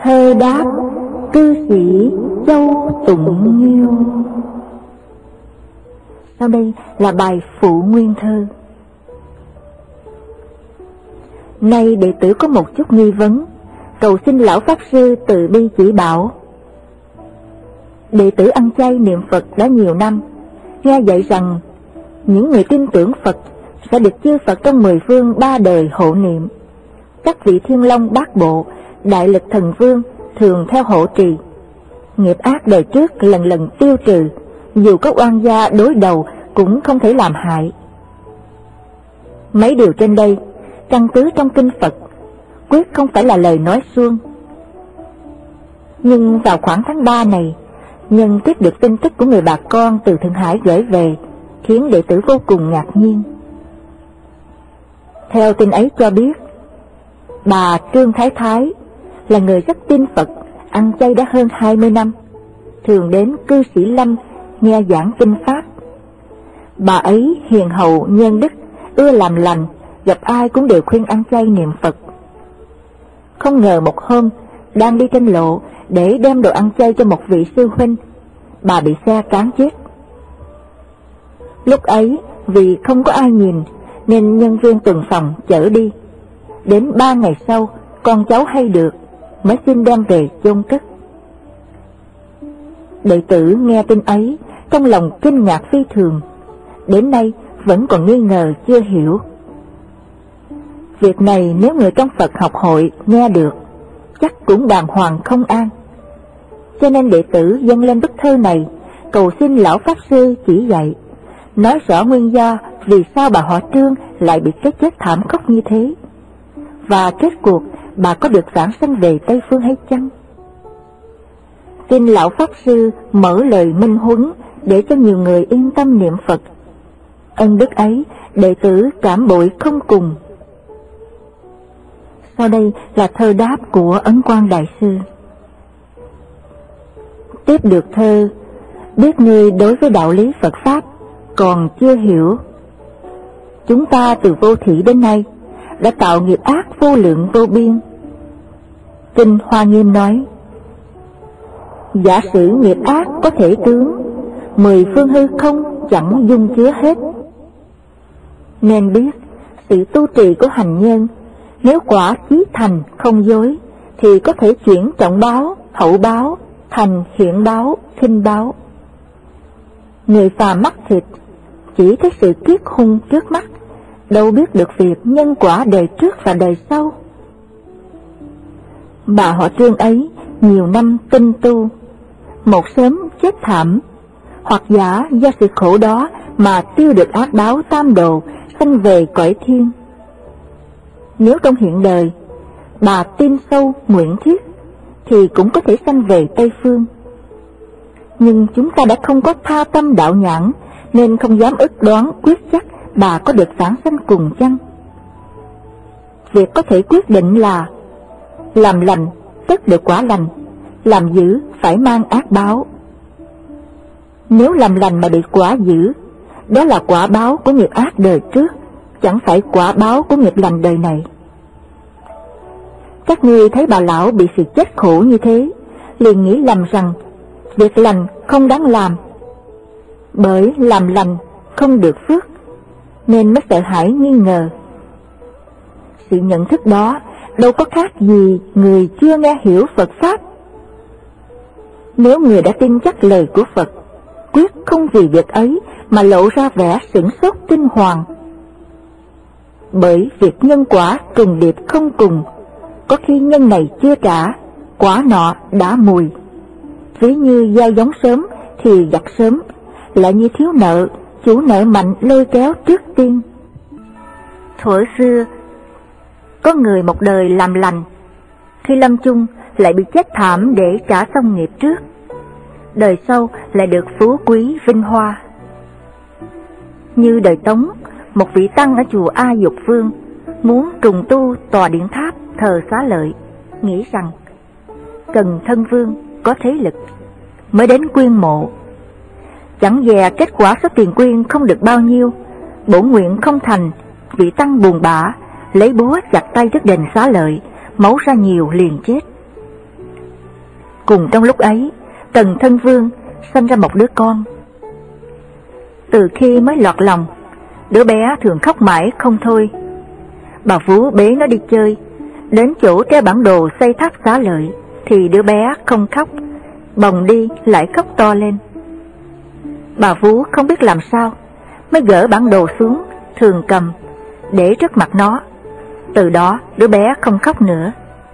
Thơ đáp cư sĩ Châu Tụng Nhiêu. Sau đây là bài phụ nguyên thơ. Nay đệ tử có một chút nghi vấn, cầu xin lão pháp sư từ bi chỉ bảo. Đệ tử ăn chay niệm Phật đã nhiều năm, nghe dạy rằng những người tin tưởng Phật sẽ được chư Phật trong 10 phương 3 đời hộ niệm. Các vị Thiên Long Bát Bộ, Đại Lực Thần Vương thường theo hộ trì. Nghiệp ác đời trước lần lần tiêu trừ, dù có oan gia đối đầu cũng không thể làm hại. Mấy điều trên đây căn cứ trong kinh Phật, quyết không phải là lời nói suông. Nhưng vào khoảng tháng 3 này, nhân tiếp được tin tức của người bà con từ Thượng Hải gửi về, khiến đệ tử vô cùng ngạc nhiên. Theo tin ấy cho biết, bà Trương Thái Thái là người rất tin Phật, ăn chay đã hơn 20 năm, thường đến cư sĩ Lâm nghe giảng kinh Pháp. Bà ấy hiền hậu nhân đức, ưa làm lành, gặp ai cũng đều khuyên ăn chay niệm Phật. Không ngờ một hôm, đang đi trên lộ để đem đồ ăn chay cho một vị sư huynh, bà bị xe cán chết. Lúc ấy, vì không có ai nhìn, nên nhân viên tuần phòng chở đi. Đến 3 ngày sau, con cháu hay được, mới xin đem về chôn cất. Đệ tử nghe tin ấy, trong lòng kinh ngạc phi thường, đến nay vẫn còn nghi ngờ chưa hiểu. Việc này nếu người trong Phật học hội nghe được, chắc cũng đàng hoàng không an. Cho nên đệ tử dâng lên bức thơ này, cầu xin lão pháp sư chỉ dạy, nói rõ nguyên do vì sao bà họ Trương lại bị cái chết thảm khốc như thế, và kết cuộc bà có được vãng sanh về Tây Phương hay chăng? Xin lão pháp sư mở lời minh huấn để cho nhiều người yên tâm niệm Phật. Ân đức ấy đệ tử cảm bội không cùng. Sau đây là thơ đáp của Ấn Quang Đại Sư. Tiếp được thơ, biết ngươi đối với đạo lý Phật Pháp còn chưa hiểu. Chúng ta từ vô thủy đến nay đã tạo nghiệp ác vô lượng vô biên. Kinh Hoa Nghiêm nói, giả sử nghiệp ác có thể tướng, 10 phương hư không chẳng dung chứa hết. Nên biết sự tu trì của hành nhân, nếu quả chí thành không dối, thì có thể chuyển trọng báo, hậu báo thành hiện báo, khinh báo. Người phàm mắt thịt chỉ thấy sự kiết hung trước mắt, đâu biết được việc nhân quả đời trước và đời sau. Bà họ Trương ấy nhiều năm tinh tu, một sớm chết thảm, hoặc giả do sự khổ đó mà tiêu được ác báo tam đồ, sanh về cõi thiên. Nếu trong hiện đời bà tin sâu nguyện thiết, thì cũng có thể sanh về Tây Phương. Nhưng chúng ta đã không có tha tâm đạo nhãn, nên không dám ức đoán quyết chắc bà có được vãng sanh cùng chăng. Việc có thể quyết định là làm lành tất được quả lành, làm dữ phải mang ác báo. Nếu làm lành mà bị quả dữ, đó là quả báo của nghiệp ác đời trước, chẳng phải quả báo của nghiệp lành đời này. Các ngươi thấy bà lão bị sự chết khổ như thế, liền nghĩ lầm rằng việc lành không đáng làm, bởi làm lành không được phước, nên mới sợ hãi nghi ngờ. Sự nhận thức đó đâu có khác gì người chưa nghe hiểu Phật Pháp. Nếu người đã tin chắc lời của Phật, quyết không vì việc ấy mà lộ ra vẻ sửng sốt kinh hoàng. Bởi việc nhân quả trùng điệp không cùng, có khi nhân này chưa trả, quả nọ đã mùi. Ví như gieo giống sớm thì gặt sớm, lại như thiếu nợ, chủ nợ mạnh lôi kéo trước tiên. Thuở xưa, có người một đời làm lành, khi lâm chung lại bị chết thảm để trả xong nghiệp trước, đời sau lại được phú quý vinh hoa. Như đời Tống, một vị tăng ở chùa A Dục Vương muốn trùng tu tòa điện tháp thờ Xá Lợi, nghĩ rằng cần thân vương có thế lực mới đến quyên mộ. Chẳng dè kết quả số tiền quyên không được bao nhiêu, bổn nguyện không thành, vị tăng buồn bã lấy búa chặt tay trước đền Xá Lợi, máu ra nhiều liền chết. Cùng trong lúc ấy, Tần Thân Vương sanh ra một đứa con. Từ khi mới lọt lòng, đứa bé thường khóc mãi không thôi. Bà vú bế nó đi chơi, đến chỗ treo bản đồ xây tháp Xá Lợi thì đứa bé không khóc, bồng đi lại khóc to lên. Bà vú không biết làm sao, mới gỡ bản đồ xuống, thường cầm, để trước mặt nó. Từ đó đứa bé không khóc nữa.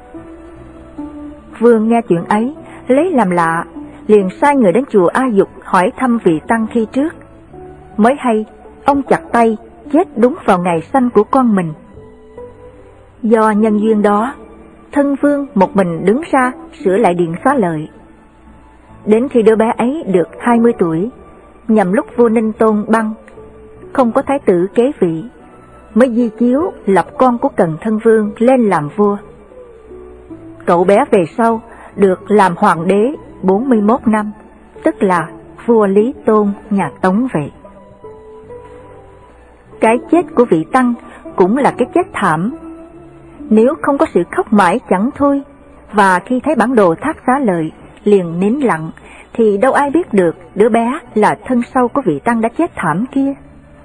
Vương nghe chuyện ấy, lấy làm lạ, liền sai người đến chùa A Dục hỏi thăm vị tăng khi trước. Mới hay, ông chặt tay, chết đúng vào ngày sanh của con mình. Do nhân duyên đó, Thân Vương một mình đứng ra sửa lại điện Xá Lợi. Đến khi đứa bé ấy được 20 tuổi, nhằm lúc vua Ninh Tôn băng, không có thái tử kế vị, mới di chiếu lập con của Tần Thân Vương lên làm vua. Cậu bé về sau được làm hoàng đế 41 năm, tức là vua Lý Tôn nhà Tống vậy. Cái chết của vị tăng cũng là cái chết thảm. Nếu không có sự khóc mãi chẳng thôi, và khi thấy bản đồ tháp Xá Lợi liền nín lặng, thì đâu ai biết được đứa bé là thân sau của vị tăng đã chết thảm kia.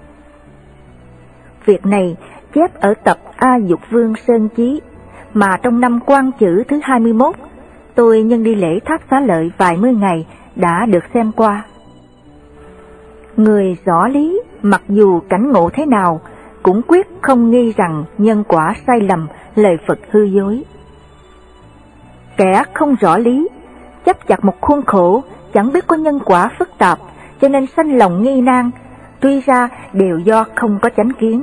Việc này chép ở tập A Dục Vương Sơn Chí, mà trong năm Quan Chữ thứ 21, tôi nhân đi lễ tháp Xá Lợi vài mươi ngày đã được xem qua. Người rõ lý, mặc dù cảnh ngộ thế nào, cũng quyết không nghi rằng nhân quả sai lầm, lời Phật hư dối. Kẻ không rõ lý, chấp chặt một khuôn khổ, chẳng biết có nhân quả phức tạp, cho nên sanh lòng nghi nan, tuy ra đều do không có chánh kiến.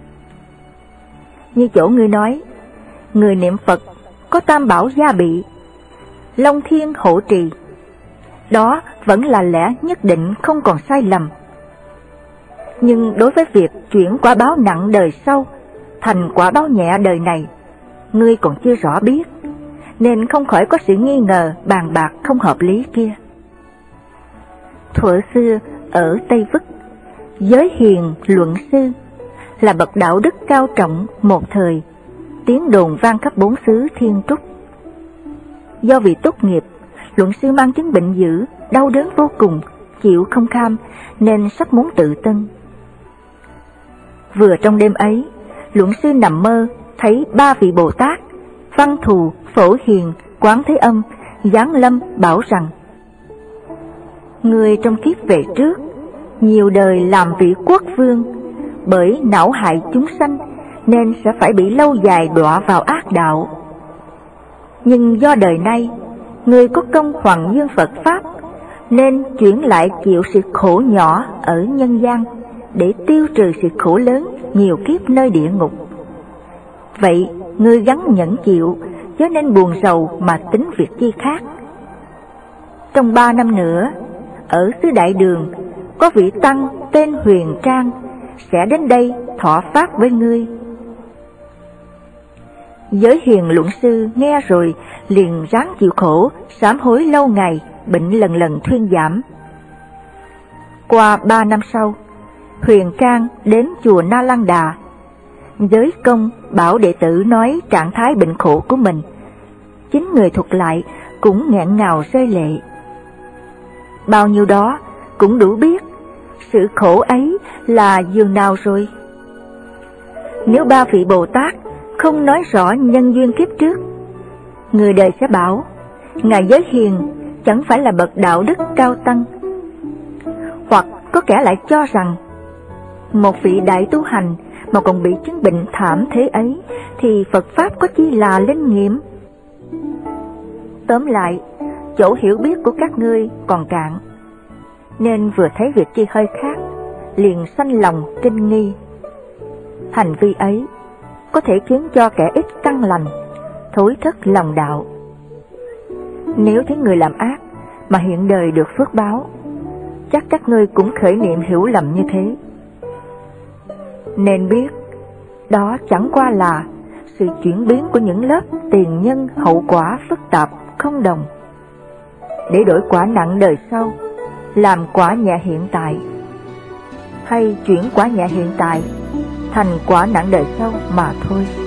Như chỗ ngươi nói, người niệm Phật có tam bảo gia bị, Long Thiên hộ trì, đó vẫn là lẽ nhất định không còn sai lầm. Nhưng đối với việc chuyển quả báo nặng đời sau thành quả báo nhẹ đời này, ngươi còn chưa rõ biết, nên không khỏi có sự nghi ngờ bàn bạc không hợp lý kia. Thuở xưa ở Tây Vức, Giới Hiền luận sư là bậc đạo đức cao trọng một thời, tiếng đồn vang khắp bốn xứ Thiên Trúc. Do vì tốt nghiệp, luận sư mang chứng bệnh dữ, đau đớn vô cùng, chịu không kham, nên sắp muốn tự tân. Vừa trong đêm ấy, luận sư nằm mơ thấy ba vị Bồ Tát, Văn Thù, Phổ Hiền, Quán Thế Âm giáng lâm bảo rằng: người trong kiếp về trước, nhiều đời làm vị quốc vương, bởi não hại chúng sanh nên sẽ phải bị lâu dài đọa vào ác đạo. Nhưng do đời nay, người có công hoằng dương Phật Pháp, nên chuyển lại chịu sự khổ nhỏ ở nhân gian, để tiêu trừ sự khổ lớn nhiều kiếp nơi địa ngục. Vậy, ngươi gắng nhẫn chịu, chớ nên buồn rầu mà tính việc chi khác. Trong 3 năm nữa, ở xứ Đại Đường, có vị tăng tên Huyền Trang sẽ đến đây thọ pháp với ngươi. Giới Hiền luận sư nghe rồi liền ráng chịu khổ, sám hối lâu ngày, bệnh lần lần thuyên giảm. Qua 3 năm sau, Huyền Trang đến chùa Na Lăng Đà. Giới Công bảo đệ tử nói trạng thái bệnh khổ của mình. Chính người thuật lại cũng nghẹn ngào rơi lệ. Bao nhiêu đó cũng đủ biết sự khổ ấy là dường nào rồi. Nếu ba vị Bồ Tát không nói rõ nhân duyên kiếp trước, người đời sẽ bảo ngài Giới Hiền chẳng phải là bậc đạo đức cao tăng. Hoặc có kẻ lại cho rằng một vị đại tu hành mà còn bị chứng bệnh thảm thế ấy thì Phật Pháp có chi là linh nghiệm. Tóm lại, chỗ hiểu biết của các ngươi còn cạn, nên vừa thấy việc chi hơi khác, liền sanh lòng kinh nghi. Hành vi ấy có thể khiến cho kẻ ít căn lành, thối thất lòng đạo. Nếu thấy người làm ác mà hiện đời được phước báo, chắc các ngươi cũng khởi niệm hiểu lầm như thế. Nên biết, đó chẳng qua là sự chuyển biến của những lớp tiền nhân hậu quả phức tạp không đồng, để đổi quả nặng đời sau làm quả nhẹ hiện tại, hay chuyển quả nhẹ hiện tại thành quả nặng đời sau mà thôi.